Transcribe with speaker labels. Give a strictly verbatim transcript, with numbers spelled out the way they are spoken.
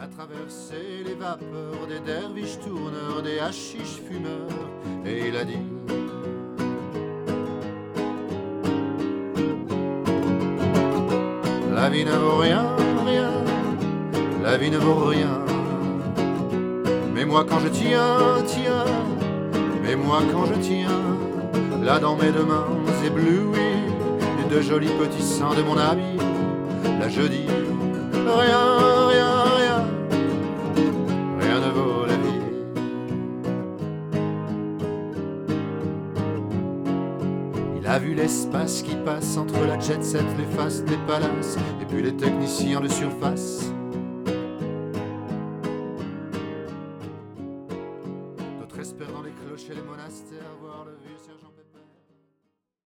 Speaker 1: traverser les vapeurs des derviches tourneurs, des hachiches fumeurs, et il a dit: la vie ne vaut rien, rien, la vie ne vaut rien. Mais moi quand je tiens, tiens, mais moi quand je tiens, là dans mes deux mains éblouies, les deux jolis petits seins de mon ami, là je dis rien, rien, rien, rien ne vaut la vie. Il a vu l'espace qui passe entre la jet set, les fastes, les palaces, et puis les techniciens de surface.